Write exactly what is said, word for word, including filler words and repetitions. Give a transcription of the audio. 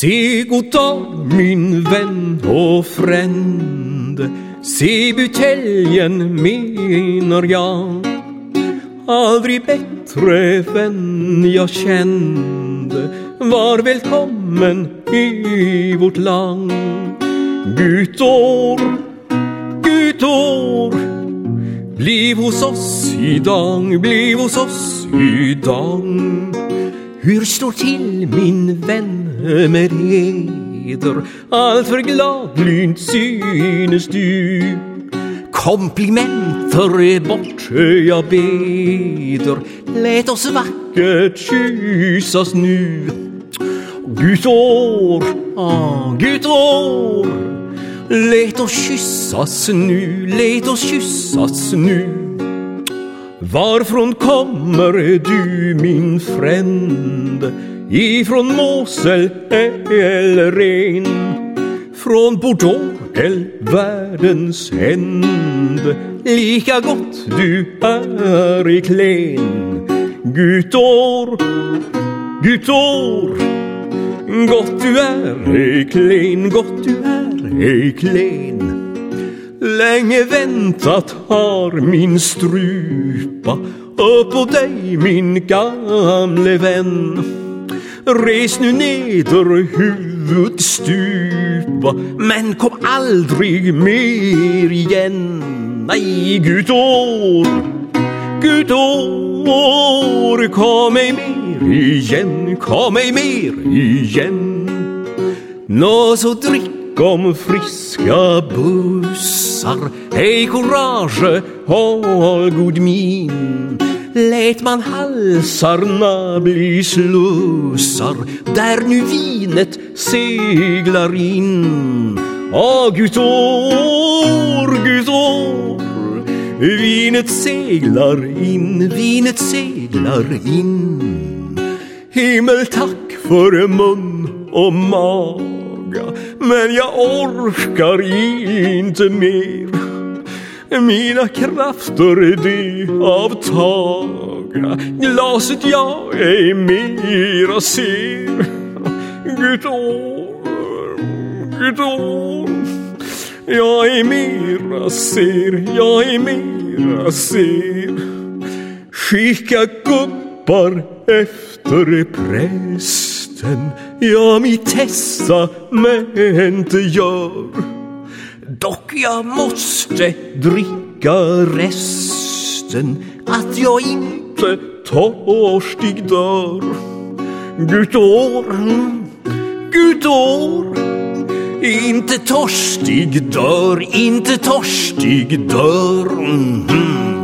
Se god dag, min vän och frände, se buteljen menar jag. Aldrig bättre vän jag kände, var välkommen i vårt land. Gutår, Gutår, bliv hos oss idag, bliv hos oss idag. Hur står till min vän med heder, allt för gladlynt synes du. Komplimenter bort jag beder, lät oss vackert kyssas nu. Gutår, ah, Gutår, lät oss kyssas nu, lät oss kyssas nu. Varifrån kommer du, min frände? Ifrån Mosel eller Rhen? Från Bordeaux eller världens ände? Lika gott du är i klen. Gutår, Gutår, gott du är i klen, gott du är i klen. Länge väntat har min strupa upp på dig, min gamle vän. Res nu neder huvud stupa, men kom aldrig mer igen. Nej, Gutår, Gutår, kom ej mer igen, kom ej mer igen. Nå så drick om friska bussar, hej courage, håll god min. Lät man halsarna bli slussar, där nu vinet seglar in. Åh, Gutår, Gutår, vinet seglar in, vinet seglar in. Himmel tack för mun och maga, men jag orkar inte mer. Mina krafter de avtaga, glaset jag ej mera ser. Gutår, Gutår, jag ej mera ser, jag ej mera ser. Skicka guppar efter prästen, jag mitt testamente gör. Dock jag måste dricka resten, att jag inte törstig dör. Gutår, Gutår, inte törstig dör, inte törstig dör. Mm.